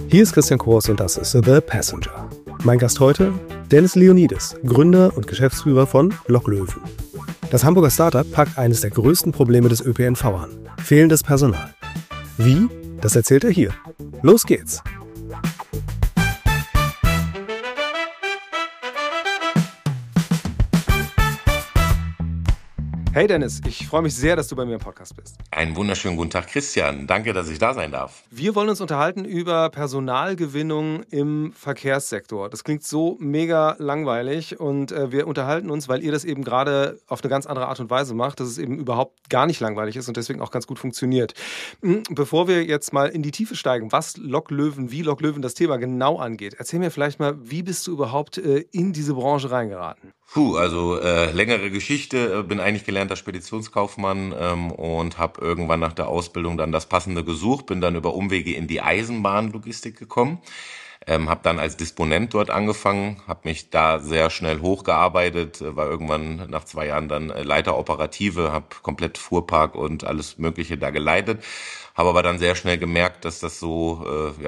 Hier ist Christian Kors und das ist The Passenger. Mein Gast heute, Dennis Leonides, Gründer und Geschäftsführer von LokLöwen. Das Hamburger Startup packt eines der größten Probleme des ÖPNV an: fehlendes Personal. Wie? Das erzählt er hier. Los geht's! Hey Dennis, ich freue mich sehr, dass du bei mir im Podcast bist. Einen wunderschönen guten Tag, Christian. Danke, dass ich da sein darf. Wir wollen uns unterhalten über Personalgewinnung im Verkehrssektor. Das klingt so mega langweilig und wir unterhalten uns, weil ihr das eben gerade auf eine ganz andere Art und Weise macht, dass es eben überhaupt gar nicht langweilig ist und deswegen auch ganz gut funktioniert. Bevor wir jetzt mal in die Tiefe steigen, was LokLöwen, wie LokLöwen das Thema genau angeht, erzähl mir vielleicht mal, wie bist du überhaupt in diese Branche reingeraten? Längere Geschichte. Bin eigentlich gelernter Speditionskaufmann und habe irgendwann nach der Ausbildung dann das Passende gesucht. Bin dann über Umwege in die Eisenbahnlogistik gekommen. Habe dann als Disponent dort angefangen, habe mich da sehr schnell hochgearbeitet, war irgendwann nach 2 Jahren dann Leiter Operative, habe komplett Fuhrpark und alles Mögliche da geleitet. Habe aber dann sehr schnell gemerkt, dass das so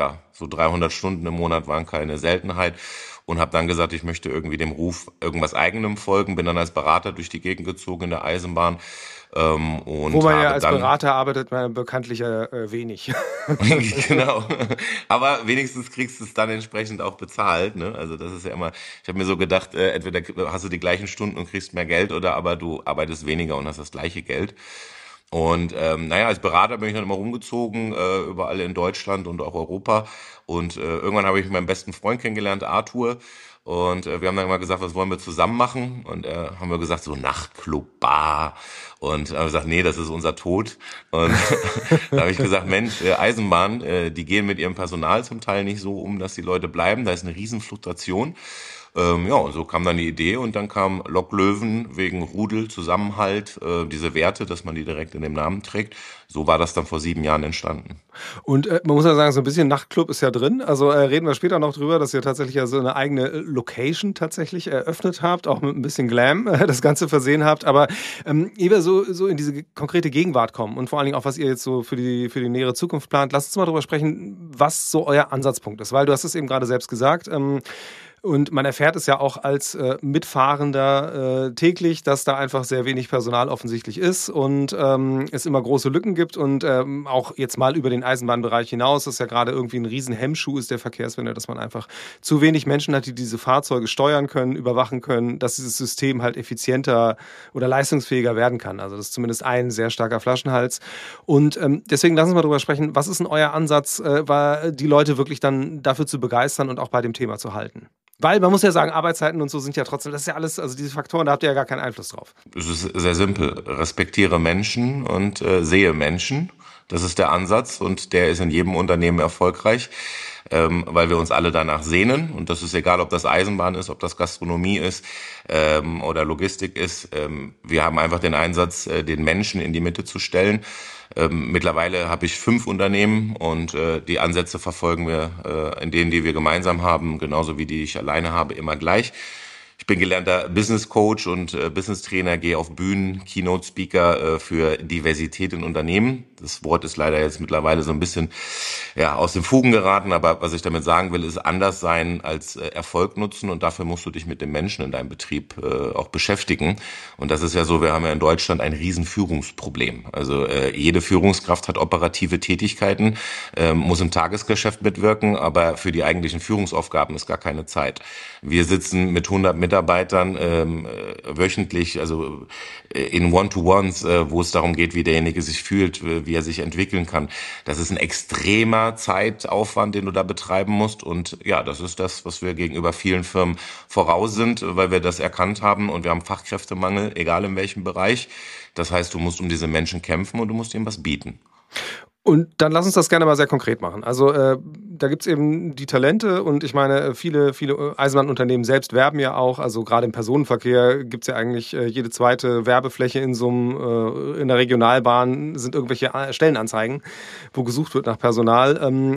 300 Stunden im Monat waren keine Seltenheit. Und habe dann gesagt, ich möchte irgendwie dem Ruf irgendwas Eigenem folgen. Bin dann als Berater durch die Gegend gezogen in der Eisenbahn. Wo man ja als Berater arbeitet, man bekanntlich wenig. Genau. Aber wenigstens kriegst du es dann entsprechend auch bezahlt. Ne? Also das ist ja immer, ich habe mir so gedacht, entweder hast du die gleichen Stunden und kriegst mehr Geld oder aber du arbeitest weniger und hast das gleiche Geld. Und als Berater bin ich dann immer rumgezogen, überall in Deutschland und auch Europa. Und irgendwann habe ich meinen besten Freund kennengelernt, Arthur. Und wir haben dann mal gesagt, was wollen wir zusammen machen? Und haben wir gesagt, so Nachtclub, Bar. Und haben gesagt, nee, das ist unser Tod. Und da habe ich gesagt, Mensch, Eisenbahn, die gehen mit ihrem Personal zum Teil nicht so um, dass die Leute bleiben. Da ist eine Riesenfluktuation. Und so kam dann die Idee und dann kam LokLöwen wegen Rudel, Zusammenhalt, diese Werte, dass man die direkt in dem Namen trägt. So war das dann vor 7 Jahren entstanden. Und man muss ja sagen, so ein bisschen Nachtclub ist ja drin. Also reden wir später noch drüber, dass ihr tatsächlich ja so eine eigene Location tatsächlich eröffnet habt, auch mit ein bisschen Glam das Ganze versehen habt. Aber ehe wir so in diese konkrete Gegenwart kommen und vor allen Dingen auch, was ihr jetzt so für die nähere Zukunft plant, lasst uns mal drüber sprechen, was so euer Ansatzpunkt ist. Weil du hast es eben gerade selbst gesagt, und man erfährt es ja auch als Mitfahrender täglich, dass da einfach sehr wenig Personal offensichtlich ist und es immer große Lücken gibt und auch jetzt mal über den Eisenbahnbereich hinaus, das ja gerade irgendwie ein riesen Hemmschuh ist der Verkehrswende, dass man einfach zu wenig Menschen hat, die diese Fahrzeuge steuern können, überwachen können, dass dieses System halt effizienter oder leistungsfähiger werden kann. Also das ist zumindest ein sehr starker Flaschenhals. Und deswegen lassen wir mal drüber sprechen, was ist denn euer Ansatz, die Leute wirklich dann dafür zu begeistern und auch bei dem Thema zu halten? Weil man muss ja sagen, Arbeitszeiten und so sind ja trotzdem, das ist ja alles, also diese Faktoren, da habt ihr ja gar keinen Einfluss drauf. Es ist sehr simpel. Respektiere Menschen und sehe Menschen. Das ist der Ansatz und der ist in jedem Unternehmen erfolgreich, weil wir uns alle danach sehnen. Und das ist egal, ob das Eisenbahn ist, ob das Gastronomie ist oder Logistik ist. Wir haben einfach den Einsatz, den Menschen in die Mitte zu stellen. Mittlerweile habe ich 5 Unternehmen und die Ansätze verfolgen wir in denen, die wir gemeinsam haben, genauso wie die ich alleine habe, immer gleich. Ich bin gelernter Business Coach und Business Trainer, gehe auf Bühnen, Keynote Speaker für Diversität in Unternehmen. Das Wort ist leider jetzt mittlerweile so ein bisschen aus den Fugen geraten, aber was ich damit sagen will, ist anders sein als Erfolg nutzen und dafür musst du dich mit den Menschen in deinem Betrieb auch beschäftigen. Und das ist ja so, wir haben ja in Deutschland ein riesen Führungsproblem. Also jede Führungskraft hat operative Tätigkeiten, muss im Tagesgeschäft mitwirken, aber für die eigentlichen Führungsaufgaben ist gar keine Zeit. Wir sitzen mit 100 Mitarbeitern wöchentlich, also in One-to-Ones, wo es darum geht, wie derjenige sich fühlt, wie er sich entwickeln kann. Das ist ein extremer Zeitaufwand, den du da betreiben musst. Und ja, das ist das, was wir gegenüber vielen Firmen voraus sind, weil wir das erkannt haben. Und wir haben Fachkräftemangel, egal in welchem Bereich. Das heißt, du musst um diese Menschen kämpfen und du musst ihnen was bieten. Und dann lass uns das gerne mal sehr konkret machen. Also da gibt es eben die Talente und ich meine, viele Eisenbahnunternehmen selbst werben ja auch. Also gerade im Personenverkehr gibt es ja eigentlich jede zweite Werbefläche in der Regionalbahn sind irgendwelche Stellenanzeigen, wo gesucht wird nach Personal.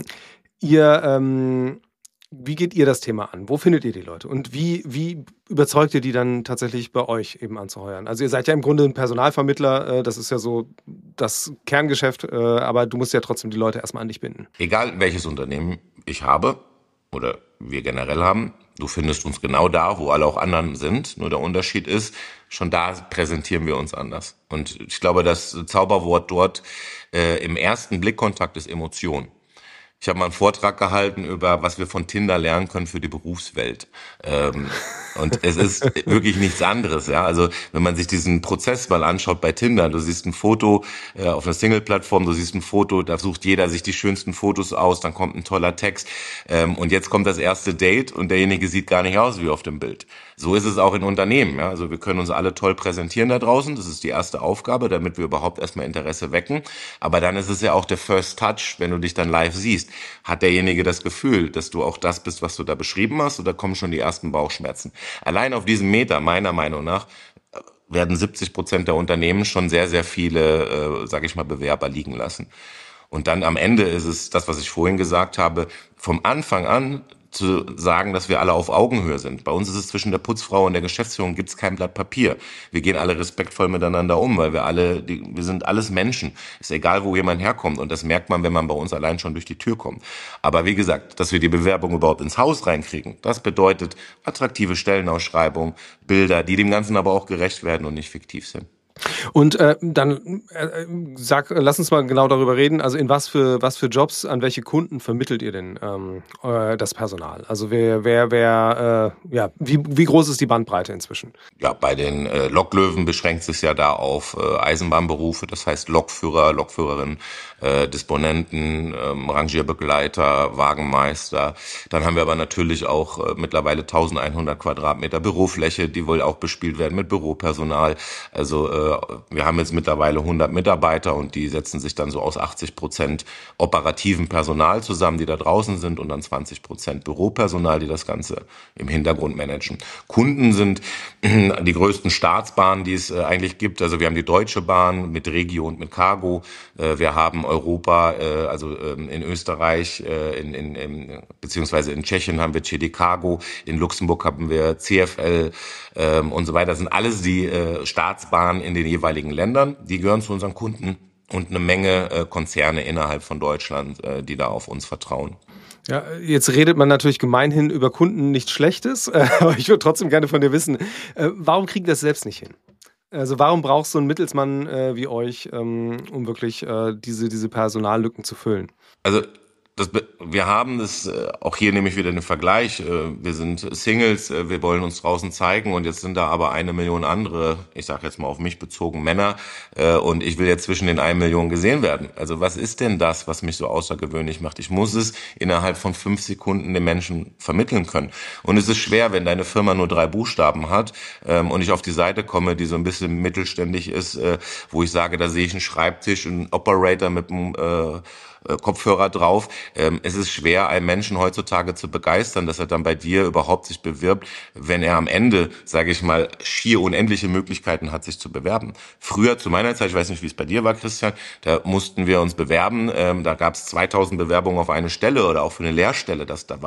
Wie geht ihr das Thema an? Wo findet ihr die Leute? Und wie überzeugt ihr die dann tatsächlich bei euch eben anzuheuern? Also ihr seid ja im Grunde ein Personalvermittler, das ist ja so das Kerngeschäft, aber du musst ja trotzdem die Leute erstmal an dich binden. Egal welches Unternehmen ich habe oder wir generell haben, du findest uns genau da, wo alle auch anderen sind. Nur der Unterschied ist, schon da präsentieren wir uns anders. Und ich glaube, das Zauberwort dort im ersten Blickkontakt ist Emotion. Ich habe mal einen Vortrag gehalten über, was wir von Tinder lernen können für die Berufswelt. Und es ist wirklich nichts anderes. Ja, also wenn man sich diesen Prozess mal anschaut bei Tinder, du siehst ein Foto auf einer Single-Plattform, du siehst ein Foto, da sucht jeder sich die schönsten Fotos aus, dann kommt ein toller Text und jetzt kommt das erste Date und derjenige sieht gar nicht aus wie auf dem Bild. So ist es auch in Unternehmen. Ja? Also wir können uns alle toll präsentieren da draußen. Das ist die erste Aufgabe, damit wir überhaupt erstmal Interesse wecken. Aber dann ist es ja auch der First Touch, wenn du dich dann live siehst. Hat derjenige das Gefühl, dass du auch das bist, was du da beschrieben hast, oder kommen schon die ersten Bauchschmerzen? Allein auf diesem Meter, meiner Meinung nach, werden 70% der Unternehmen schon sehr, sehr viele, sage ich mal, Bewerber liegen lassen. Und dann am Ende ist es das, was ich vorhin gesagt habe, vom Anfang an zu sagen, dass wir alle auf Augenhöhe sind. Bei uns ist es zwischen der Putzfrau und der Geschäftsführung gibt's kein Blatt Papier. Wir gehen alle respektvoll miteinander um, weil wir sind alles Menschen. Ist egal, wo jemand herkommt, und das merkt man, wenn man bei uns allein schon durch die Tür kommt. Aber wie gesagt, dass wir die Bewerbung überhaupt ins Haus reinkriegen, das bedeutet attraktive Stellenausschreibung, Bilder, die dem Ganzen aber auch gerecht werden und nicht fiktiv sind. Und dann lass uns mal genau darüber reden. Also in was für Jobs, an welche Kunden vermittelt ihr denn das Personal? Also wie groß ist die Bandbreite inzwischen? Ja, bei den Loklöwen beschränkt es sich ja da auf Eisenbahnberufe, das heißt Lokführer, Lokführerin, Disponenten, Rangierbegleiter, Wagenmeister. Dann haben wir aber natürlich auch mittlerweile 1100 Quadratmeter Bürofläche, die wohl auch bespielt werden mit Büropersonal. Also wir haben jetzt mittlerweile 100 Mitarbeiter und die setzen sich dann so aus 80% operativen Personal zusammen, die da draußen sind, und dann 20% Büropersonal, die das Ganze im Hintergrund managen. Kunden sind die größten Staatsbahnen, die es eigentlich gibt. Also wir haben die Deutsche Bahn mit Regio und mit Cargo. Wir haben Europa, also in Österreich, beziehungsweise in Tschechien haben wir CD Cargo, in Luxemburg haben wir CFL und so weiter. Das sind alles die Staatsbahnen in den jeweiligen Ländern. Die gehören zu unseren Kunden, und eine Menge Konzerne innerhalb von Deutschland, die da auf uns vertrauen. Ja, jetzt redet man natürlich gemeinhin über Kunden nichts Schlechtes, aber ich würde trotzdem gerne von dir wissen, warum kriegen das selbst nicht hin? Also warum brauchst du einen Mittelsmann wie euch, um wirklich diese Personallücken zu füllen? Also wir haben das, auch hier nehme ich wieder den Vergleich, wir sind Singles, wir wollen uns draußen zeigen, und jetzt sind da aber 1 Million andere, ich sage jetzt mal auf mich bezogen, Männer, und ich will jetzt zwischen den 1 Million gesehen werden. Also was ist denn das, was mich so außergewöhnlich macht? Ich muss es innerhalb von 5 Sekunden den Menschen vermitteln können. Und es ist schwer, wenn deine Firma nur 3 Buchstaben hat und ich auf die Seite komme, die so ein bisschen mittelständig ist, wo ich sage, da sehe ich einen Schreibtisch, einen Operator mit einem Kopfhörer drauf. Es ist schwer, einen Menschen heutzutage zu begeistern, dass er dann bei dir überhaupt sich bewirbt, wenn er am Ende, sage ich mal, schier unendliche Möglichkeiten hat, sich zu bewerben. Früher, zu meiner Zeit, ich weiß nicht, wie es bei dir war, Christian, da mussten wir uns bewerben. Da gab es 2000 Bewerbungen auf eine Stelle oder auch für eine Lehrstelle.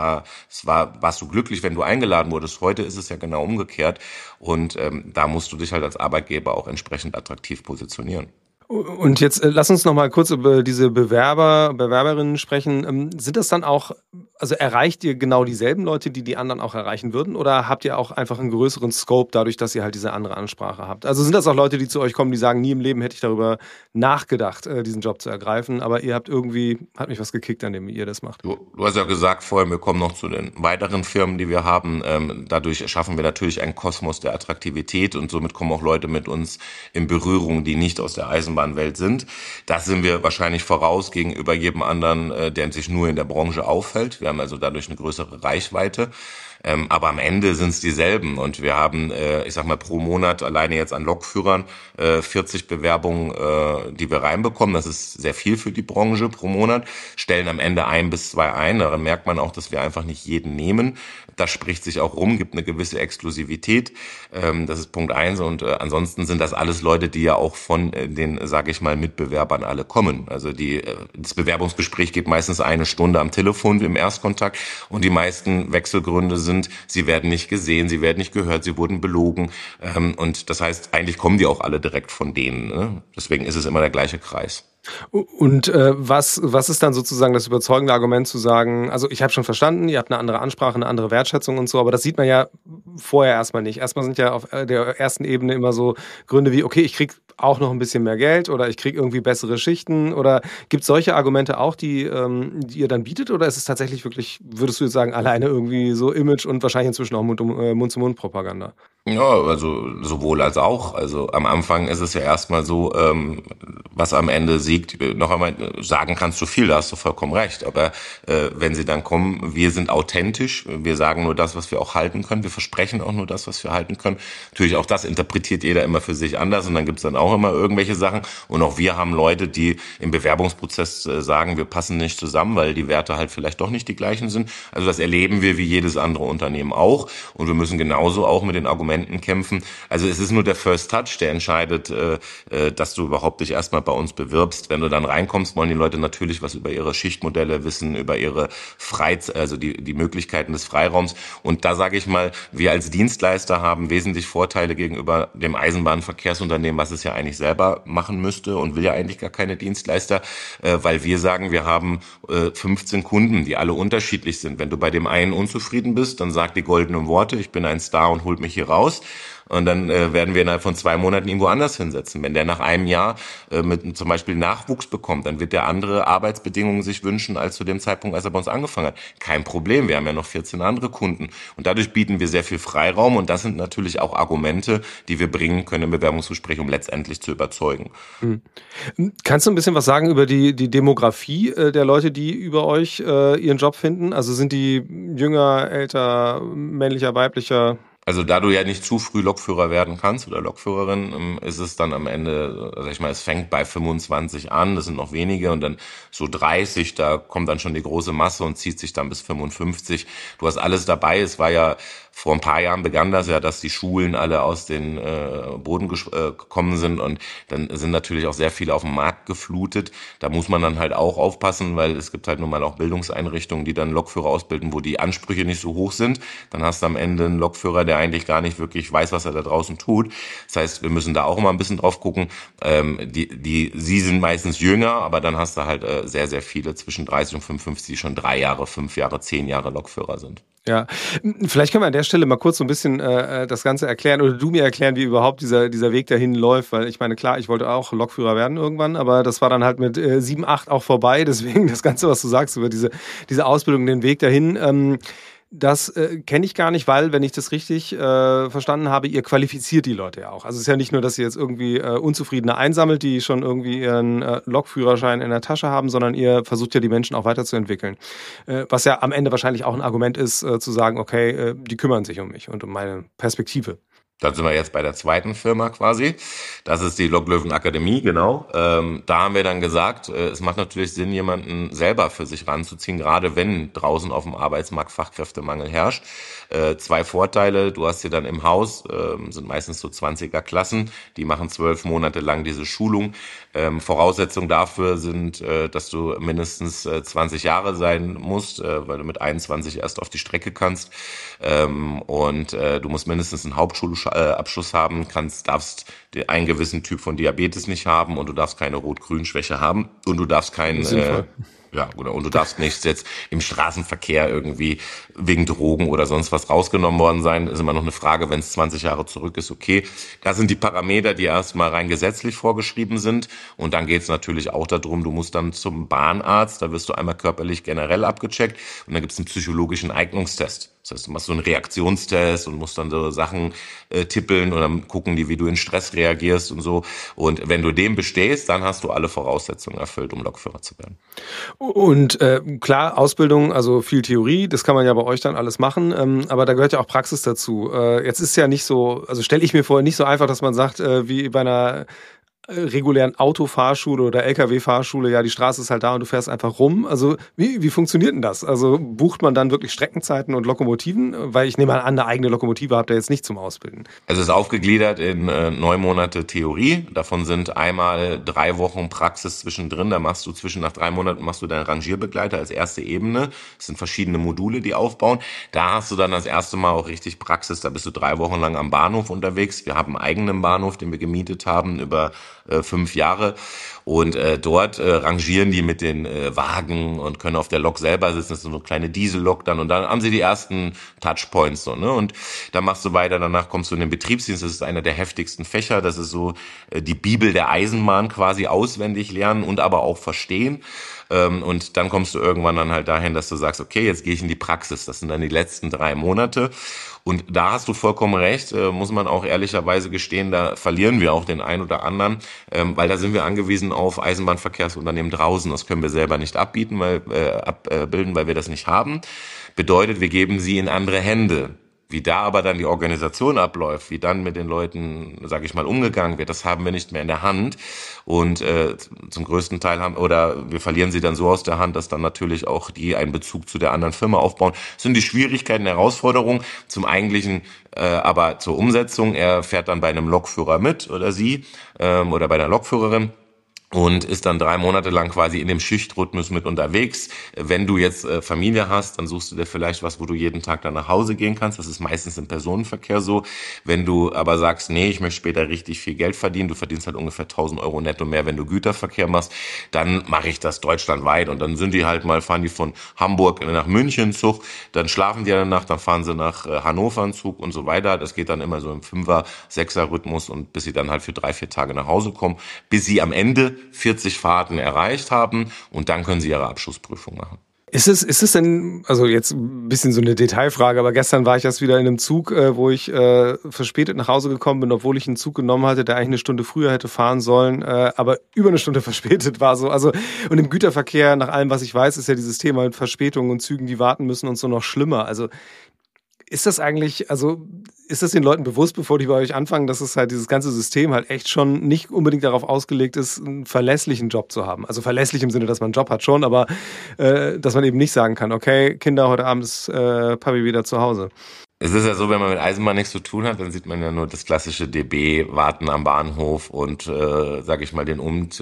Warst du glücklich, wenn du eingeladen wurdest. Heute ist es ja genau umgekehrt. Und da musst du dich halt als Arbeitgeber auch entsprechend attraktiv positionieren. Und jetzt lass uns noch mal kurz über diese Bewerberinnen sprechen. Sind das dann auch, also erreicht ihr genau dieselben Leute, die die anderen auch erreichen würden? Oder habt ihr auch einfach einen größeren Scope dadurch, dass ihr halt diese andere Ansprache habt? Also sind das auch Leute, die zu euch kommen, die sagen, nie im Leben hätte ich darüber nachgedacht, diesen Job zu ergreifen, aber hat mich was gekickt an dem, wie ihr das macht? Du hast ja gesagt vorhin, wir kommen noch zu den weiteren Firmen, die wir haben. Dadurch schaffen wir natürlich einen Kosmos der Attraktivität, und somit kommen auch Leute mit uns in Berührung, die nicht aus der Eisenbahnwelt sind. Das sind wir wahrscheinlich voraus gegenüber jedem anderen, der sich nur in der Branche aufhält. Wir haben also dadurch eine größere Reichweite. Aber am Ende sind es dieselben, und wir haben, ich sag mal, pro Monat alleine jetzt an Lokführern 40 Bewerbungen, die wir reinbekommen. Das ist sehr viel für die Branche pro Monat, stellen am Ende 1 bis 2 ein. Daran merkt man auch, dass wir einfach nicht jeden nehmen. Das spricht sich auch rum, gibt eine gewisse Exklusivität. Das ist Punkt 1. Und ansonsten sind das alles Leute, die ja auch von den, sage ich mal, Mitbewerbern alle kommen. Also das Bewerbungsgespräch geht meistens 1 Stunde am Telefon im Erstkontakt, und die meisten Wechselgründe sind sind, sie werden nicht gesehen, sie werden nicht gehört, sie wurden belogen. Und das heißt, eigentlich kommen die auch alle direkt von denen. Ne? Deswegen ist es immer der gleiche Kreis. Und was ist dann sozusagen das überzeugende Argument zu sagen, also ich habe schon verstanden, ihr habt eine andere Ansprache, eine andere Wertschätzung und so, aber das sieht man ja vorher erstmal nicht. Erstmal sind ja auf der ersten Ebene immer so Gründe wie, okay, ich krieg auch noch ein bisschen mehr Geld oder ich krieg irgendwie bessere Schichten oder gibt es solche Argumente auch, die ihr dann bietet oder ist es tatsächlich wirklich, würdest du jetzt sagen, alleine irgendwie so Image und wahrscheinlich inzwischen auch Mund-zu-Mund-Propaganda? Ja, also sowohl als auch. Also am Anfang ist es ja erstmal so, was am Ende siegt. Noch einmal sagen kannst du viel, da hast du vollkommen recht. Aber wenn sie dann kommen, wir sind authentisch, wir sagen nur das, was wir auch halten können. Wir versprechen auch nur das, was wir halten können. Natürlich auch das interpretiert jeder immer für sich anders und dann gibt's dann auch immer irgendwelche Sachen. Und auch wir haben Leute, die im Bewerbungsprozess sagen, wir passen nicht zusammen, weil die Werte halt vielleicht doch nicht die gleichen sind. Also das erleben wir wie jedes andere Unternehmen auch. Und wir müssen genauso auch mit den Argumenten kämpfen. Also es ist nur der First Touch, der entscheidet, dass du überhaupt dich erstmal bei uns bewirbst. Wenn du dann reinkommst, wollen die Leute natürlich was über ihre Schichtmodelle wissen, über ihre also die Möglichkeiten des Freiraums. Und da sage ich mal, wir als Dienstleister haben wesentlich Vorteile gegenüber dem Eisenbahnverkehrsunternehmen, was es ja eigentlich selber machen müsste und will ja eigentlich gar keine Dienstleister, weil wir sagen, wir haben 15 Kunden, die alle unterschiedlich sind. Wenn du bei dem einen unzufrieden bist, dann sag die goldenen Worte, ich bin ein Star und holt mich hier raus. Und dann werden wir innerhalb von 2 Monaten irgendwo anders hinsetzen. Wenn der nach einem Jahr mit zum Beispiel Nachwuchs bekommt, dann wird der andere Arbeitsbedingungen sich wünschen als zu dem Zeitpunkt, als er bei uns angefangen hat. Kein Problem, wir haben ja noch 14 andere Kunden. Und dadurch bieten wir sehr viel Freiraum und das sind natürlich auch Argumente, die wir bringen können im Bewerbungsgespräch, um letztendlich zu überzeugen. Mhm. Kannst du ein bisschen was sagen über die Demografie der Leute, die über euch ihren Job finden? Also sind die jünger, älter, männlicher, weiblicher? Also da du ja nicht zu früh Lokführer werden kannst oder Lokführerin, ist es dann am Ende, sag ich mal, es fängt bei 25 an, das sind noch wenige und dann so 30, da kommt dann schon die große Masse und zieht sich dann bis 55. Du hast alles dabei, es war ja vor ein paar Jahren begann das ja, dass die Schulen alle aus den Boden gekommen sind und dann sind natürlich auch sehr viele auf den Markt geflutet. Da muss man dann halt auch aufpassen, weil es gibt halt nun mal auch Bildungseinrichtungen, die dann Lokführer ausbilden, wo die Ansprüche nicht so hoch sind. Dann hast du am Ende einen Lokführer, der eigentlich gar nicht wirklich weiß, was er da draußen tut. Das heißt, wir müssen da auch immer ein bisschen drauf gucken. Sie sind meistens jünger, aber dann hast du halt sehr, sehr viele zwischen 30 und 55, die schon 3 Jahre, 5 Jahre, 10 Jahre Lokführer sind. Ja, vielleicht können wir an der Stelle mal kurz so ein bisschen das Ganze erklären oder du mir erklären, wie überhaupt dieser Weg dahin läuft, weil ich meine, klar, ich wollte auch Lokführer werden irgendwann, aber das war dann halt mit 7, 8 auch vorbei, deswegen das Ganze, was du sagst über diese Ausbildung, den Weg dahin, das kenne ich gar nicht, weil, wenn ich das richtig verstanden habe, ihr qualifiziert die Leute ja auch. Also es ist ja nicht nur, dass ihr jetzt irgendwie Unzufriedene einsammelt, die schon irgendwie ihren Lokführerschein in der Tasche haben, sondern ihr versucht ja die Menschen auch weiterzuentwickeln. Was ja am Ende wahrscheinlich auch ein Argument ist, zu sagen, okay, die kümmern sich um mich und um meine Perspektive. Dann sind wir jetzt bei der zweiten Firma quasi. Das ist die Loklöwen Akademie, genau. Da haben wir dann gesagt, es macht natürlich Sinn, jemanden selber für sich ranzuziehen, gerade wenn draußen auf dem Arbeitsmarkt Fachkräftemangel herrscht. 2 Vorteile, du hast hier dann im Haus, sind meistens so 20er Klassen, die machen 12 Monate lang diese Schulung. Voraussetzungen dafür sind, dass du mindestens 20 Jahre sein musst, weil du mit 21 erst auf die Strecke kannst. Und du musst mindestens einen Hauptschulabschluss haben, darfst einen gewissen Typ von Diabetes nicht haben und du darfst keine Rot-Grün-Schwäche haben und du darfst ja, genau. Und du darfst nicht jetzt im Straßenverkehr irgendwie wegen Drogen oder sonst was rausgenommen worden sein. Ist immer noch eine Frage, wenn es 20 Jahre zurück ist, okay. Das sind die Parameter, die erstmal rein gesetzlich vorgeschrieben sind. Und dann geht es natürlich auch darum, du musst dann zum Bahnarzt, da wirst du einmal körperlich generell abgecheckt und dann gibt es einen psychologischen Eignungstest. Das heißt, du machst so einen Reaktionstest und musst dann so Sachen tippeln und dann gucken die, wie du in Stress reagierst und so. Und wenn du den bestehst, dann hast du alle Voraussetzungen erfüllt, um Lokführer zu werden. Und klar, Ausbildung, also viel Theorie, das kann man ja bei euch dann alles machen, aber da gehört ja auch Praxis dazu. Jetzt ist ja nicht so, also stelle ich mir vor, nicht so einfach, dass man sagt, wie bei einer regulären Autofahrschule oder Lkw-Fahrschule, ja, die Straße ist halt da und du fährst einfach rum. Also wie funktioniert denn das? Also bucht man dann wirklich Streckenzeiten und Lokomotiven? Weil ich nehme mal an, eine eigene Lokomotive habt ihr jetzt nicht zum Ausbilden. Also es ist aufgegliedert in 9 Monate Theorie. Davon sind einmal 3 Wochen Praxis zwischendrin. Da machst du nach 3 Monaten machst du deinen Rangierbegleiter als erste Ebene. Das sind verschiedene Module, die aufbauen. Da hast du dann das erste Mal auch richtig Praxis. Da bist du 3 Wochen lang am Bahnhof unterwegs. Wir haben einen eigenen Bahnhof, den wir gemietet haben über 5 Jahre. Und dort rangieren die mit den Wagen und können auf der Lok selber sitzen. Das ist so eine kleine Diesellok dann. Und dann haben sie die ersten Touchpoints so, ne? Und dann machst du weiter. Danach kommst du in den Betriebsdienst. Das ist einer der heftigsten Fächer. Das ist so die Bibel der Eisenbahn quasi auswendig lernen und aber auch verstehen. Und dann kommst du irgendwann dann halt dahin, dass du sagst, okay, jetzt gehe ich in die Praxis. Das sind dann die letzten 3 Monate. Und da hast du vollkommen recht, muss man auch ehrlicherweise gestehen, da verlieren wir auch den einen oder anderen, weil da sind wir angewiesen auf Eisenbahnverkehrsunternehmen draußen. Das können wir selber nicht abbilden, weil wir das nicht haben. Bedeutet, wir geben sie in andere Hände. Wie da aber dann die Organisation abläuft, wie dann mit den Leuten, sage ich mal, umgegangen wird, das haben wir nicht mehr in der Hand. Und zum größten Teil wir verlieren sie dann so aus der Hand, dass dann natürlich auch die einen Bezug zu der anderen Firma aufbauen. Das sind die Schwierigkeiten, Herausforderungen zum eigentlichen, aber zur Umsetzung. Er fährt dann bei einem Lokführer mit oder sie oder bei einer Lokführerin. Und ist dann 3 Monate lang quasi in dem Schichtrhythmus mit unterwegs. Wenn du jetzt Familie hast, dann suchst du dir vielleicht was, wo du jeden Tag dann nach Hause gehen kannst. Das ist meistens im Personenverkehr so. Wenn du aber sagst, nee, ich möchte später richtig viel Geld verdienen, du verdienst halt ungefähr 1.000 Euro netto mehr, wenn du Güterverkehr machst, dann mache ich das deutschlandweit. Und dann fahren die von Hamburg nach München Zug, dann schlafen die eine Nacht, dann fahren sie nach Hannover einen Zug und so weiter. Das geht dann immer so im 5er-, 6er-Rhythmus und bis sie dann halt für 3-4 Tage nach Hause kommen, bis sie am Ende 40 Fahrten erreicht haben und dann können sie ihre Abschlussprüfung machen. Ist es denn, also jetzt ein bisschen so eine Detailfrage, aber gestern war ich erst wieder in einem Zug, wo ich verspätet nach Hause gekommen bin, obwohl ich einen Zug genommen hatte, der eigentlich eine Stunde früher hätte fahren sollen, aber über eine Stunde verspätet war so. Also und im Güterverkehr, nach allem, was ich weiß, ist ja dieses Thema mit Verspätungen und Zügen, die warten müssen und so noch schlimmer. Also ist das den Leuten bewusst, bevor die bei euch anfangen, dass es halt dieses ganze System halt echt schon nicht unbedingt darauf ausgelegt ist, einen verlässlichen Job zu haben? Also verlässlich im Sinne, dass man einen Job hat schon, aber dass man eben nicht sagen kann, okay, Kinder, heute Abend ist Papi wieder zu Hause. Es ist ja so, wenn man mit Eisenbahn nichts zu tun hat, dann sieht man ja nur das klassische DB, Warten am Bahnhof und, sage ich mal, den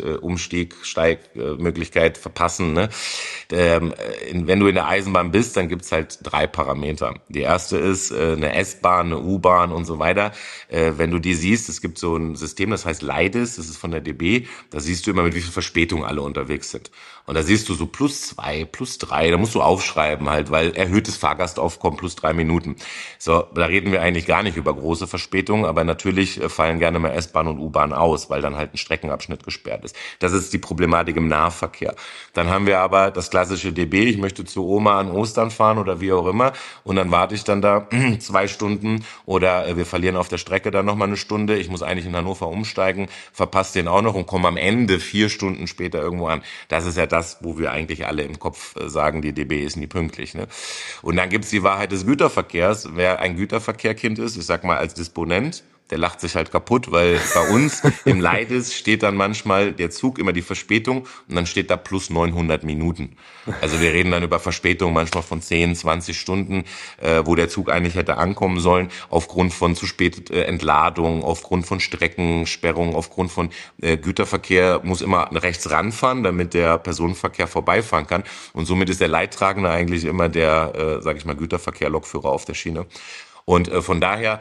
Steigmöglichkeit verpassen. Ne? Wenn du in der Eisenbahn bist, dann gibt's halt 3 Parameter. Die erste ist eine S-Bahn, eine U-Bahn und so weiter. Wenn du die siehst, es gibt so ein System, das heißt Leides, das ist von der DB, da siehst du immer, mit wie viel Verspätung alle unterwegs sind. Und da siehst du so +2, +3, da musst du aufschreiben halt, weil erhöhtes Fahrgastaufkommen +3 Minuten. So, da reden wir eigentlich gar nicht über große Verspätungen, aber natürlich fallen gerne mal S-Bahn und U-Bahn aus, weil dann halt ein Streckenabschnitt gesperrt ist. Das ist die Problematik im Nahverkehr. Dann haben wir aber das klassische DB, ich möchte zu Oma an Ostern fahren oder wie auch immer und dann warte ich dann da 2 Stunden oder wir verlieren auf der Strecke dann nochmal eine Stunde, ich muss eigentlich in Hannover umsteigen, verpasse den auch noch und komme am Ende 4 Stunden später irgendwo an. Das ist ja das, wo wir eigentlich alle im Kopf sagen, die DB ist nie pünktlich. Ne? Und dann gibt's die Wahrheit des Güterverkehrs. Wer ein Güterverkehrkind ist, ich sag mal als Disponent, der lacht sich halt kaputt, weil bei uns im Leides steht dann manchmal der Zug, immer die Verspätung und dann steht da +900 Minuten. Also wir reden dann über Verspätung manchmal von 10, 20 Stunden, wo der Zug eigentlich hätte ankommen sollen, aufgrund von zu spät Entladung, aufgrund von Streckensperrung, aufgrund von Güterverkehr muss immer rechts ranfahren, damit der Personenverkehr vorbeifahren kann und somit ist der Leidtragende eigentlich immer der, sage ich mal, Güterverkehr-Lokführer auf der Schiene. Und von daher,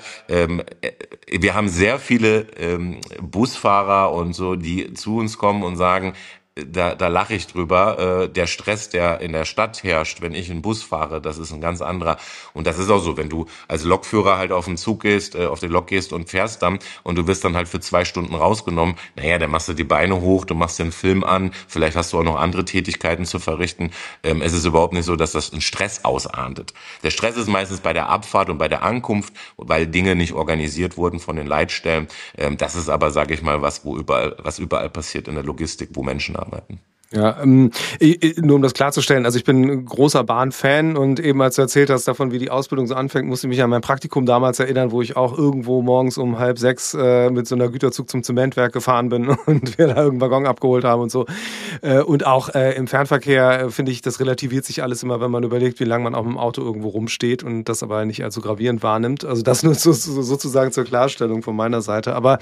wir haben sehr viele Busfahrer und so, die zu uns kommen und sagen, da lache ich drüber. Der Stress, der in der Stadt herrscht, wenn ich einen Bus fahre, das ist ein ganz anderer. Und das ist auch so, wenn du als Lokführer halt auf den Zug gehst, auf den Lok gehst und fährst dann und du wirst dann halt für 2 Stunden rausgenommen, naja, dann machst du die Beine hoch, du machst den Film an, vielleicht hast du auch noch andere Tätigkeiten zu verrichten. Es ist überhaupt nicht so, dass das einen Stress ausartet. Der Stress ist meistens bei der Abfahrt und bei der Ankunft, weil Dinge nicht organisiert wurden von den Leitstellen. Das ist aber, sage ich mal, was überall passiert in der Logistik, wo Menschen arbeiten. Ja, nur um das klarzustellen, also ich bin ein großer Bahnfan und eben als du erzählt hast davon, wie die Ausbildung so anfängt, musste ich mich an mein Praktikum damals erinnern, wo ich auch irgendwo morgens um 5:30 mit so einer Güterzug zum Zementwerk gefahren bin und wir da irgendeinen Waggon abgeholt haben und so. Und auch im Fernverkehr finde ich, das relativiert sich alles immer, wenn man überlegt, wie lange man auch im Auto irgendwo rumsteht und das aber nicht allzu gravierend wahrnimmt. Also das nur sozusagen zur Klarstellung von meiner Seite. Aber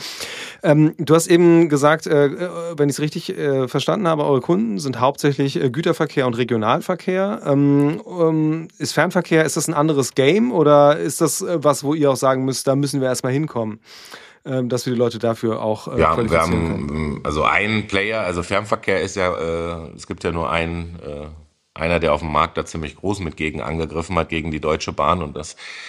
du hast eben gesagt, wenn ich es richtig verstanden habe, eure Kunden sind hauptsächlich Güterverkehr und Regionalverkehr. Ist Fernverkehr, ist das ein anderes Game oder ist das was, wo ihr auch sagen müsst, da müssen wir erstmal hinkommen, dass wir die Leute dafür auch Wir qualifizieren können? haben also einen Player, also Fernverkehr ist ja, es gibt ja nur einen, einer, der auf dem Markt da ziemlich groß mit gegen angegriffen hat, gegen die Deutsche Bahn und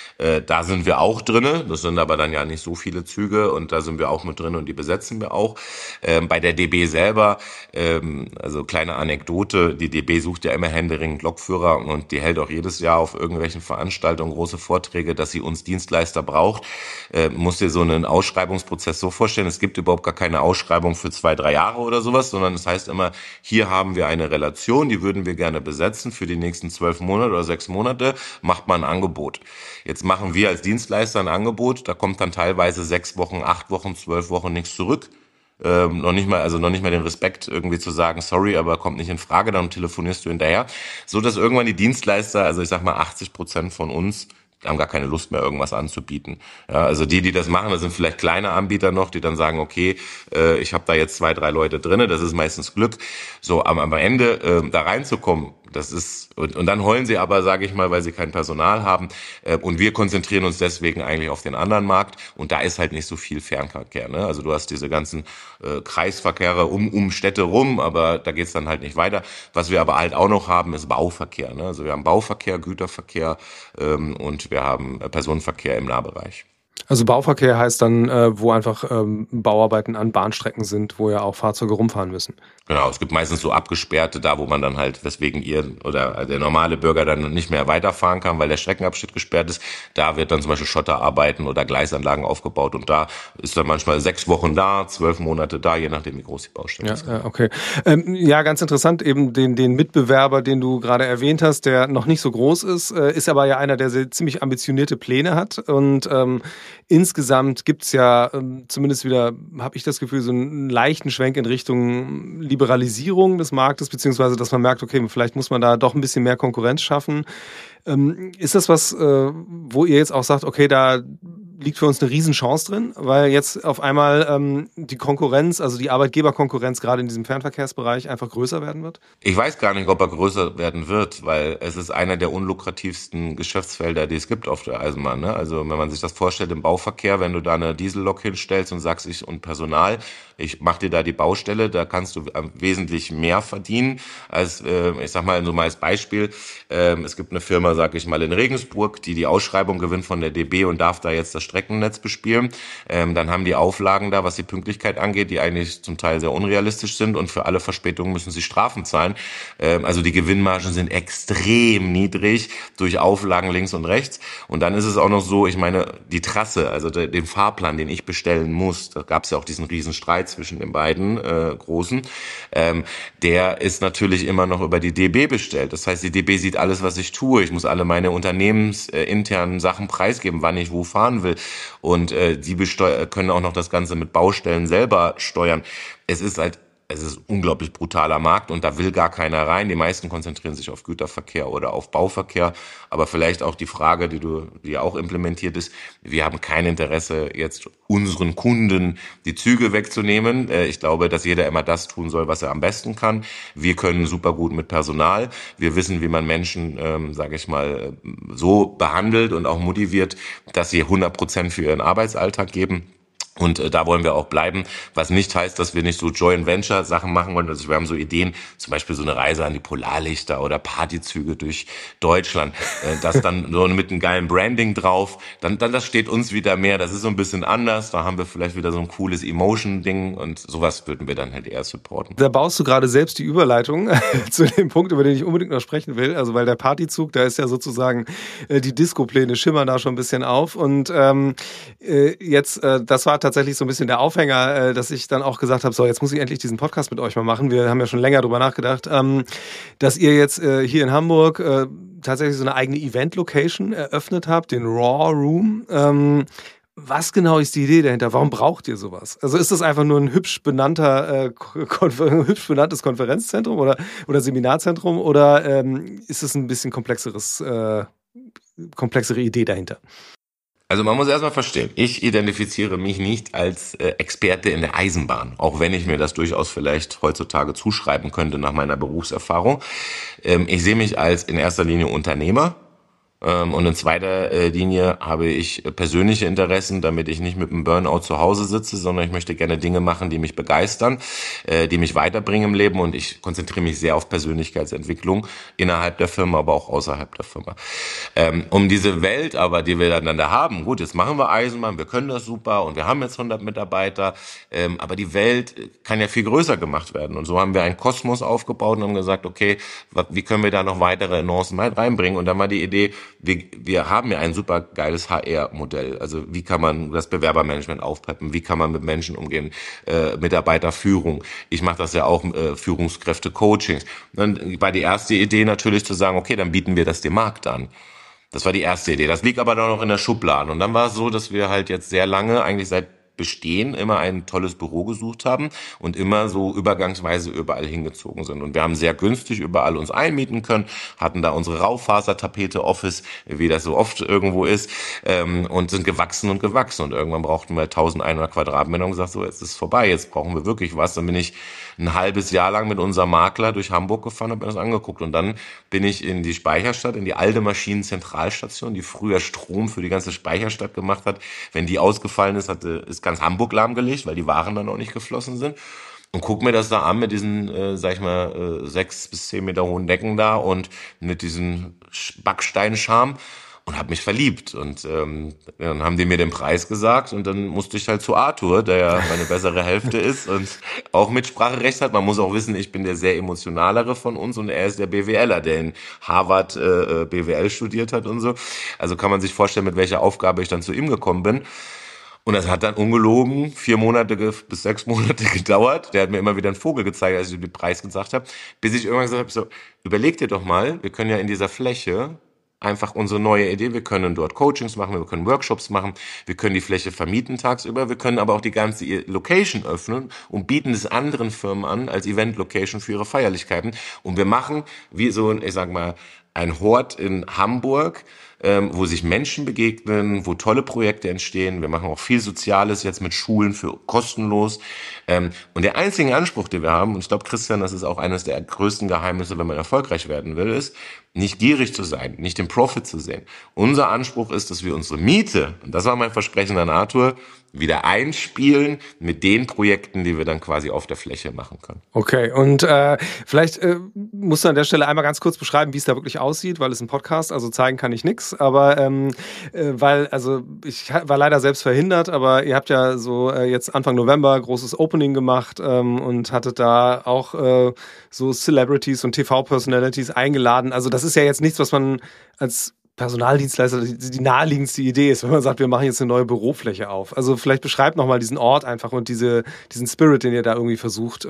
da sind wir auch drinne. Das sind aber dann ja nicht so viele Züge und da sind wir auch mit drin und die besetzen wir auch. Bei der DB selber, also kleine Anekdote, die DB sucht ja immer händeringend Lokführer und die hält auch jedes Jahr auf irgendwelchen Veranstaltungen große Vorträge, dass sie uns Dienstleister braucht. Muss dir so einen Ausschreibungsprozess so vorstellen, es gibt überhaupt gar keine Ausschreibung für 2, 3 Jahre oder sowas, sondern es heißt immer, hier haben wir eine Relation, die würden wir gerne besetzen für die nächsten 12 Monate oder 6 Monate, macht man ein Angebot. Jetzt machen wir als Dienstleister ein Angebot, da kommt dann teilweise 6 Wochen, 8 Wochen, 12 Wochen nichts zurück. Noch nicht mal den Respekt irgendwie zu sagen, sorry, aber kommt nicht in Frage, dann telefonierst du hinterher. So dass irgendwann die Dienstleister, also ich sag mal 80% von uns, haben gar keine Lust mehr, irgendwas anzubieten. Ja, also die das machen, das sind vielleicht kleine Anbieter noch, die dann sagen, okay, ich habe da jetzt 2, 3 Leute drinne, das ist meistens Glück. So, aber am Ende da reinzukommen, das ist und dann heulen sie aber, sage ich mal, weil sie kein Personal haben. Und wir konzentrieren uns deswegen eigentlich auf den anderen Markt. Und da ist halt nicht so viel Fernverkehr. Ne? Also du hast diese ganzen Kreisverkehre um Städte rum, aber da geht's dann halt nicht weiter. Was wir aber halt auch noch haben, ist Bauverkehr. Ne? Also wir haben Bauverkehr, Güterverkehr und wir haben Personenverkehr im Nahbereich. Also Bauverkehr heißt dann, wo einfach Bauarbeiten an Bahnstrecken sind, wo ja auch Fahrzeuge rumfahren müssen. Genau, es gibt meistens so abgesperrte, da wo man dann halt, weswegen ihr oder der normale Bürger dann nicht mehr weiterfahren kann, weil der Streckenabschnitt gesperrt ist. Da wird dann zum Beispiel Schotterarbeiten oder Gleisanlagen aufgebaut und da ist dann manchmal 6 Wochen da, 12 Monate da, je nachdem wie groß die Baustelle ist. Ja, okay. Ja, ganz interessant, eben den Mitbewerber, den du gerade erwähnt hast, der noch nicht so groß ist aber ja einer, der sehr, ziemlich ambitionierte Pläne hat und insgesamt gibt's ja zumindest wieder, habe ich das Gefühl, so einen leichten Schwenk in Richtung Liberalisierung des Marktes, beziehungsweise dass man merkt, okay, vielleicht muss man da doch ein bisschen mehr Konkurrenz schaffen. Ist das was, wo ihr jetzt auch sagt, okay, da liegt für uns eine Riesenchance drin, weil jetzt auf einmal die Konkurrenz, also die Arbeitgeberkonkurrenz gerade in diesem Fernverkehrsbereich einfach größer werden wird? Ich weiß gar nicht, ob er größer werden wird, weil es ist einer der unlukrativsten Geschäftsfelder, die es gibt auf der Eisenbahn. Ne? Also wenn man sich das vorstellt im Bauverkehr, wenn du da eine Diesellok hinstellst und sagst, ich und Personal, ich mache dir da die Baustelle, da kannst du wesentlich mehr verdienen als, ich sag mal, so mal als Beispiel, es gibt eine Firma, sag ich mal, in Regensburg, die Ausschreibung gewinnt von der DB und darf da jetzt das Streckennetz bespielen. Dann haben die Auflagen da, was die Pünktlichkeit angeht, die eigentlich zum Teil sehr unrealistisch sind und für alle Verspätungen müssen sie Strafen zahlen. Also die Gewinnmargen sind extrem niedrig durch Auflagen links und rechts. Und dann ist es auch noch so, ich meine, die Trasse, also den Fahrplan, den ich bestellen muss, da gab es ja auch diesen riesen Streit zwischen den beiden Großen, der ist natürlich immer noch über die DB bestellt. Das heißt, die DB sieht alles, was ich tue. Ich muss alle meine unternehmensinternen Sachen preisgeben, wann ich wo fahren will. Und die können auch noch das Ganze mit Baustellen selber steuern. Es ist ein unglaublich brutaler Markt und da will gar keiner rein. Die meisten konzentrieren sich auf Güterverkehr oder auf Bauverkehr. Aber vielleicht auch die Frage, die auch implementiert ist, wir haben kein Interesse, jetzt unseren Kunden die Züge wegzunehmen. Ich glaube, dass jeder immer das tun soll, was er am besten kann. Wir können super gut mit Personal. Wir wissen, wie man Menschen, sage ich mal, so behandelt und auch motiviert, dass sie 100% für ihren Arbeitsalltag geben. Und da wollen wir auch bleiben, was nicht heißt, dass wir nicht so Joint-Venture-Sachen machen wollen. Also wir haben so Ideen, zum Beispiel so eine Reise an die Polarlichter oder Partyzüge durch Deutschland, das dann so mit einem geilen Branding drauf. Dann das steht uns wieder mehr, das ist so ein bisschen anders. Da haben wir vielleicht wieder so ein cooles Emotion-Ding und sowas würden wir dann halt eher supporten. Da baust du gerade selbst die Überleitung zu dem Punkt, über den ich unbedingt noch sprechen will. Also weil der Partyzug, da ist ja sozusagen die Disco-Pläne schimmern da schon ein bisschen auf. Und jetzt, das war tatsächlich so ein bisschen der Aufhänger, dass ich dann auch gesagt habe, so, jetzt muss ich endlich diesen Podcast mit euch mal machen. Wir haben ja schon länger drüber nachgedacht, dass ihr jetzt hier in Hamburg tatsächlich so eine eigene Event-Location eröffnet habt, den Raw Room. Was genau ist die Idee dahinter? Warum braucht ihr sowas? Also ist das einfach nur ein hübsch benanntes Konferenzzentrum oder Seminarzentrum oder ist es ein bisschen komplexere Idee dahinter? Also man muss erstmal verstehen, ich identifiziere mich nicht als Experte in der Eisenbahn, auch wenn ich mir das durchaus vielleicht heutzutage zuschreiben könnte nach meiner Berufserfahrung. Ich sehe mich als in erster Linie Unternehmer. Und in zweiter Linie habe ich persönliche Interessen, damit ich nicht mit einem Burnout zu Hause sitze, sondern ich möchte gerne Dinge machen, die mich begeistern, die mich weiterbringen im Leben, und ich konzentriere mich sehr auf Persönlichkeitsentwicklung innerhalb der Firma, aber auch außerhalb der Firma. Um diese Welt aber, die wir dann da haben, gut, jetzt machen wir Eisenbahn, wir können das super und wir haben jetzt 100 Mitarbeiter, aber die Welt kann ja viel größer gemacht werden, und so haben wir einen Kosmos aufgebaut und haben gesagt, okay, wie können wir da noch weitere Nuancen reinbringen, und dann war die Idee, wir haben ja ein super geiles HR-Modell. Also wie kann man das Bewerbermanagement aufpeppen? Wie kann man mit Menschen umgehen? Mitarbeiterführung. Ich mache das ja auch, Führungskräfte-Coachings. Dann war die erste Idee natürlich zu sagen, okay, dann bieten wir das dem Markt an. Das war die erste Idee. Das liegt aber dann noch in der Schublade. Und dann war es so, dass wir halt jetzt sehr lange, eigentlich seit Bestehen, immer ein tolles Büro gesucht haben und immer so übergangsweise überall hingezogen sind. Und wir haben sehr günstig überall uns einmieten können, hatten da unsere Raufasertapete Office, wie das so oft irgendwo ist, und sind gewachsen und gewachsen. Und irgendwann brauchten wir 1100 Quadratmeter und gesagt, so, jetzt ist es vorbei, jetzt brauchen wir wirklich was. Dann bin ich ein halbes Jahr lang mit unserem Makler durch Hamburg gefahren, habe mir das angeguckt. Und dann bin ich in die Speicherstadt, in die alte Maschinenzentralstation, die früher Strom für die ganze Speicherstadt gemacht hat. Wenn die ausgefallen ist, ist ganz Hamburg lahmgelegt, weil die Waren dann noch nicht geflossen sind. Und guck mir das da an mit diesen, 6 bis 10 Meter hohen Decken da und mit diesen Backsteinscham und habe mich verliebt. Und dann haben die mir den Preis gesagt und dann musste ich halt zu Arthur, der ja meine bessere Hälfte ist und auch Mitspracherecht hat. Man muss auch wissen, ich bin der sehr emotionalere von uns und er ist der BWLer, der in Harvard BWL studiert hat und so. Also kann man sich vorstellen, mit welcher Aufgabe ich dann zu ihm gekommen bin. Und das hat dann ungelogen 4 Monate bis 6 Monate gedauert. Der hat mir immer wieder einen Vogel gezeigt, als ich ihm den Preis gesagt habe, bis ich irgendwann gesagt habe, so, überleg dir doch mal, wir können ja in dieser Fläche einfach unsere neue Idee, wir können dort Coachings machen, wir können Workshops machen, wir können die Fläche vermieten tagsüber, wir können aber auch die ganze Location öffnen und bieten es anderen Firmen an als Event-Location für ihre Feierlichkeiten. Und wir machen wie so, ich sag mal, ein Hort in Hamburg, wo sich Menschen begegnen, wo tolle Projekte entstehen. Wir machen auch viel Soziales jetzt mit Schulen für kostenlos. Und der einzige Anspruch, den wir haben, und ich glaube, Christian, das ist auch eines der größten Geheimnisse, wenn man erfolgreich werden will, ist, nicht gierig zu sein, nicht den Profit zu sehen. Unser Anspruch ist, dass wir unsere Miete, und das war mein Versprechen an Arthur, wieder einspielen mit den Projekten, die wir dann quasi auf der Fläche machen können. Okay, und vielleicht musst du an der Stelle einmal ganz kurz beschreiben, wie es da wirklich aussieht, weil es ein Podcast, also zeigen kann ich nichts, aber weil, also ich war leider selbst verhindert, aber ihr habt ja so jetzt Anfang November großes Opening gemacht und hattet da auch so Celebrities und TV-Personalities eingeladen. Also das ist ja jetzt nichts, was man als Personaldienstleister die naheliegendste Idee ist, wenn man sagt, wir machen jetzt eine neue Bürofläche auf. Also vielleicht beschreibt nochmal diesen Ort einfach und diesen Spirit, den ihr da irgendwie versucht,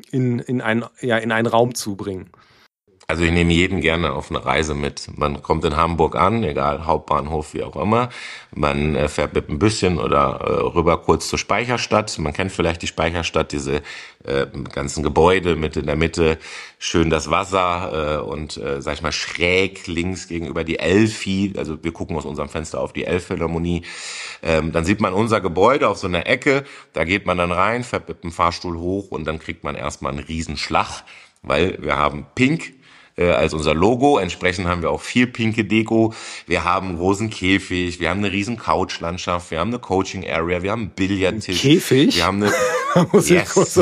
in einen Raum zu bringen. Also ich nehme jeden gerne auf eine Reise mit. Man kommt in Hamburg an, egal, Hauptbahnhof, wie auch immer. Man fährt mit ein bisschen oder rüber kurz zur Speicherstadt. Man kennt vielleicht die Speicherstadt, diese ganzen Gebäude mit in der Mitte, schön das Wasser und sag ich mal schräg links gegenüber die Elfi. Also wir gucken aus unserem Fenster auf die Elbphilharmonie. Dann sieht man unser Gebäude auf so einer Ecke. Da geht man dann rein, fährt mit dem Fahrstuhl hoch und dann kriegt man erstmal einen Riesenschlag, weil wir haben Pink als unser Logo. Entsprechend haben wir auch viel pinke Deko. Wir haben einen großen Käfig, wir haben eine riesen Couchlandschaft, wir haben eine Coaching-Area, wir haben einen Billardtisch. Käfig? Wir haben eine... Yes.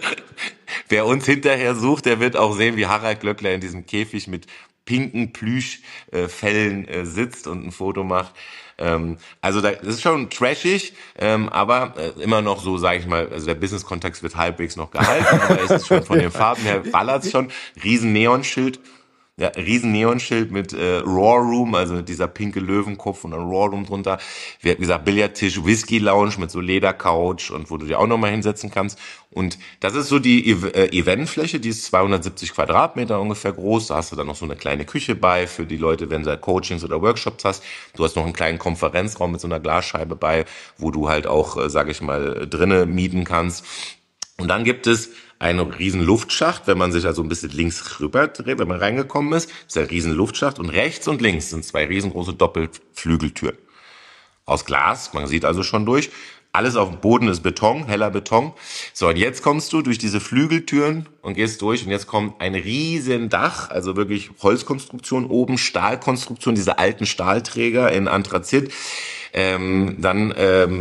Wer uns hinterher sucht, der wird auch sehen, wie Harald Glöckler in diesem Käfig mit pinken Plüschfellen sitzt und ein Foto macht. Also das ist schon trashig, aber immer noch so, sage ich mal, also der Business-Kontext wird halbwegs noch gehalten, aber es ist schon von den Farben her ballert's schon. Riesen Neonschild. Ja, riesen Neonschild mit Raw Room, also mit dieser pinke Löwenkopf und dann Raw Room drunter. Wie gesagt, Billardtisch, Whisky Lounge mit so Ledercouch und wo du dir auch nochmal hinsetzen kannst. Und das ist so die Eventfläche, die ist 270 Quadratmeter ungefähr groß. Da hast du dann noch so eine kleine Küche bei für die Leute, wenn du halt Coachings oder Workshops hast. Du hast noch einen kleinen Konferenzraum mit so einer Glasscheibe bei, wo du halt auch, sage ich mal, drinnen mieten kannst. Und dann gibt es einen riesen Luftschacht, wenn man sich also ein bisschen links rüber dreht, wenn man reingekommen ist ein riesen Luftschacht und rechts und links sind zwei riesengroße Doppelflügeltüren. Aus Glas, man sieht also schon durch. Alles auf dem Boden ist Beton, heller Beton. So, und jetzt kommst du durch diese Flügeltüren und gehst durch und jetzt kommt ein riesen Dach, also wirklich Holzkonstruktion oben, Stahlkonstruktion, diese alten Stahlträger in Anthrazit. Dann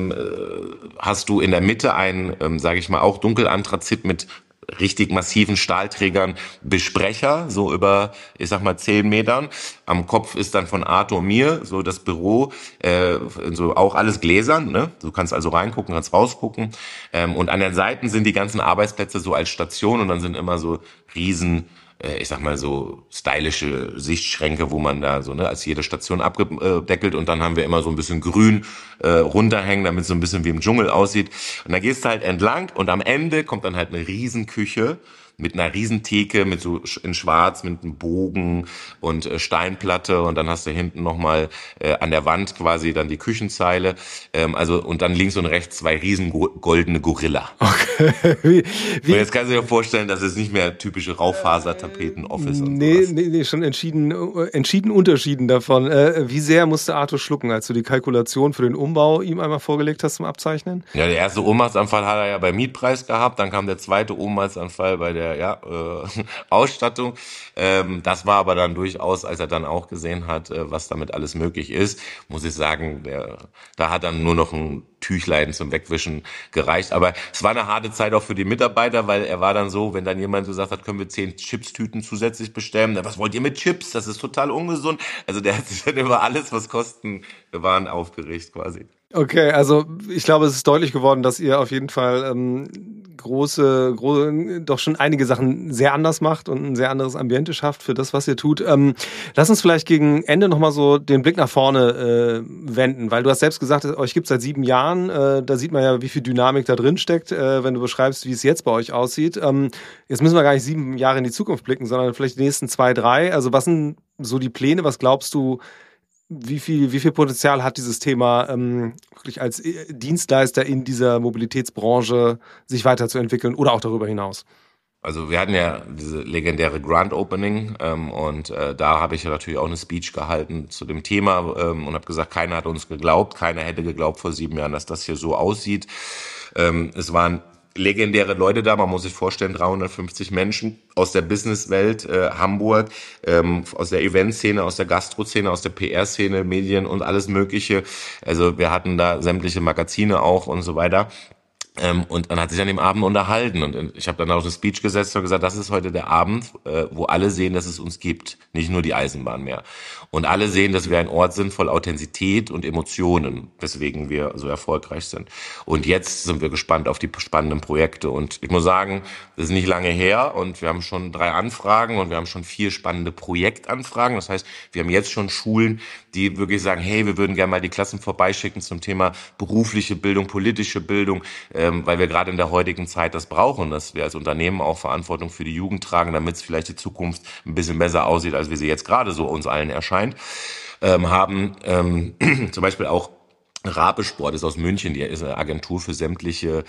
hast du in der Mitte einen, sage ich mal, auch Dunkelanthrazit mit richtig massiven Stahlträgern Besprecher, so über, ich sag mal, 10 Metern. Am Kopf ist dann von Arthur Mir, so das Büro, so auch alles gläsern, ne? Du kannst also reingucken, kannst rausgucken. Und an den Seiten sind die ganzen Arbeitsplätze so als Station und dann sind immer so riesen, ich sag mal so stylische Sichtschränke, wo man da so, ne, als jede Station abgedeckelt und dann haben wir immer so ein bisschen grün runterhängen, damit es so ein bisschen wie im Dschungel aussieht. Und dann gehst du halt entlang und am Ende kommt dann halt eine Riesenküche mit einer Riesentheke, mit so in Schwarz, mit einem Bogen und Steinplatte und dann hast du hinten nochmal an der Wand quasi dann die Küchenzeile, also und dann links und rechts zwei riesen goldene Gorilla. Okay. Und jetzt kannst du dir vorstellen, dass es nicht mehr typische Raufasertapeten, Office und Nee, sowas. nee, schon entschieden Unterschieden davon. Wie sehr musste Arthur schlucken, als du die Kalkulation für den Umbau ihm einmal vorgelegt hast zum Abzeichnen? Ja, der erste Ohnmachtsanfall hat er ja beim Mietpreis gehabt, dann kam der zweite Ohnmachtsanfall bei der Ausstattung. Das war aber dann durchaus, als er dann auch gesehen hat, was damit alles möglich ist, muss ich sagen, da hat dann nur noch ein Tüchlein zum Wegwischen gereicht. Aber es war eine harte Zeit auch für die Mitarbeiter, weil er war dann so, wenn dann jemand gesagt hat, können wir 10 Chipstüten zusätzlich bestellen, was wollt ihr mit Chips? Das ist total ungesund. Also der hat sich dann über alles, was Kosten waren, aufgeregt quasi. Okay, also ich glaube, es ist deutlich geworden, dass ihr auf jeden Fall große, doch schon einige Sachen sehr anders macht und ein sehr anderes Ambiente schafft für das, was ihr tut. Lass uns vielleicht gegen Ende nochmal so den Blick nach vorne wenden, weil du hast selbst gesagt, euch gibt es seit 7 Jahren. Da sieht man ja, wie viel Dynamik da drin steckt, wenn du beschreibst, wie es jetzt bei euch aussieht. Jetzt müssen wir gar nicht 7 Jahre in die Zukunft blicken, sondern vielleicht die nächsten 2, 3. Also was sind so die Pläne? Was glaubst du, wie viel Potenzial hat dieses Thema, wirklich als Dienstleister in dieser Mobilitätsbranche sich weiterzuentwickeln oder auch darüber hinaus? Also wir hatten ja diese legendäre Grand Opening und da habe ich ja natürlich auch eine Speech gehalten zu dem Thema und habe gesagt, keiner hat uns geglaubt, keiner hätte geglaubt vor 7 Jahren, dass das hier so aussieht. Es waren legendäre Leute da, man muss sich vorstellen, 350 Menschen aus der Businesswelt, Hamburg, aus der Eventszene, aus der Gastro-Szene, aus der PR-Szene, Medien und alles Mögliche. Also wir hatten da sämtliche Magazine auch und so weiter. Und man hat sich an dem Abend unterhalten und ich habe dann auch eine Speech gesetzt und gesagt, das ist heute der Abend, wo alle sehen, dass es uns gibt, nicht nur die Eisenbahn mehr. Und alle sehen, dass wir ein Ort sind voll Authentizität und Emotionen, weswegen wir so erfolgreich sind. Und jetzt sind wir gespannt auf die spannenden Projekte und ich muss sagen, das ist nicht lange her und wir haben schon 3 Anfragen und wir haben schon 4 spannende Projektanfragen. Das heißt, wir haben jetzt schon Schulen, die wirklich sagen, hey, wir würden gerne mal die Klassen vorbeischicken zum Thema berufliche Bildung, politische Bildung, weil wir gerade in der heutigen Zeit das brauchen, dass wir als Unternehmen auch Verantwortung für die Jugend tragen, damit es vielleicht die Zukunft ein bisschen besser aussieht, als wie sie jetzt gerade so uns allen erscheint. Haben zum Beispiel auch Rapesport ist aus München, die ist eine Agentur für sämtliche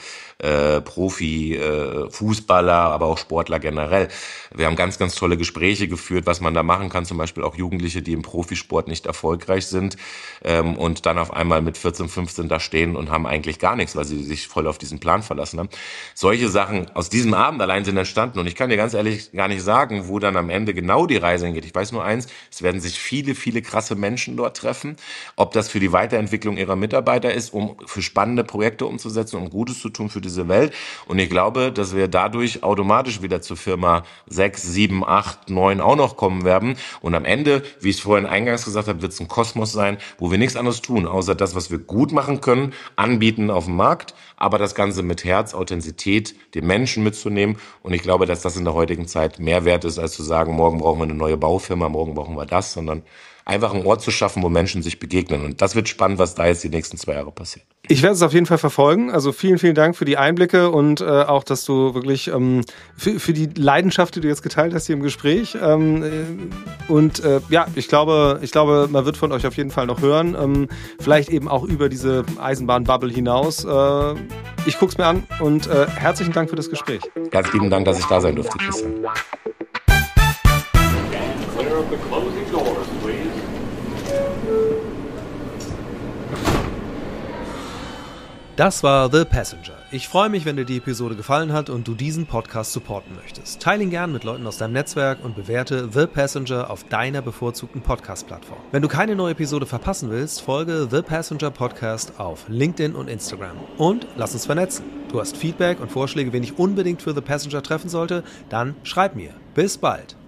Fußballer, aber auch Sportler generell. Wir haben ganz, ganz tolle Gespräche geführt, was man da machen kann, zum Beispiel auch Jugendliche, die im Profisport nicht erfolgreich sind und dann auf einmal mit 14, 15 da stehen und haben eigentlich gar nichts, weil sie sich voll auf diesen Plan verlassen haben. Solche Sachen aus diesem Abend allein sind entstanden und ich kann dir ganz ehrlich gar nicht sagen, wo dann am Ende genau die Reise hingeht. Ich weiß nur eins, es werden sich viele, viele krasse Menschen dort treffen. Ob das für die Weiterentwicklung ihrer Mitarbeiter ist, um für spannende Projekte umzusetzen, um Gutes zu tun für diese Welt. Und ich glaube, dass wir dadurch automatisch wieder zur Firma 6, 7, 8, 9 auch noch kommen werden. Und am Ende, wie ich es vorhin eingangs gesagt habe, wird es ein Kosmos sein, wo wir nichts anderes tun, außer das, was wir gut machen können, anbieten auf dem Markt, aber das Ganze mit Herz, Authentizität, den Menschen mitzunehmen. Und ich glaube, dass das in der heutigen Zeit mehr wert ist, als zu sagen, morgen brauchen wir eine neue Baufirma, morgen brauchen wir das, sondern einfach einen Ort zu schaffen, wo Menschen sich begegnen. Und das wird spannend, was da jetzt die nächsten 2 Jahre passiert. Ich werde es auf jeden Fall verfolgen. Also vielen, vielen Dank für die Einblicke und auch, dass du wirklich für die Leidenschaft, die du jetzt geteilt hast hier im Gespräch. Ich glaube, man wird von euch auf jeden Fall noch hören. Vielleicht eben auch über diese Eisenbahnbubble hinaus. Ich gucke es mir an und herzlichen Dank für das Gespräch. Ganz lieben Dank, dass ich da sein durfte, Christian. Das war The Passenger. Ich freue mich, wenn dir die Episode gefallen hat und du diesen Podcast supporten möchtest. Teile ihn gern mit Leuten aus deinem Netzwerk und bewerte The Passenger auf deiner bevorzugten Podcast-Plattform. Wenn du keine neue Episode verpassen willst, folge The Passenger Podcast auf LinkedIn und Instagram. Und lass uns vernetzen. Du hast Feedback und Vorschläge, wen ich unbedingt für The Passenger treffen sollte? Dann schreib mir. Bis bald.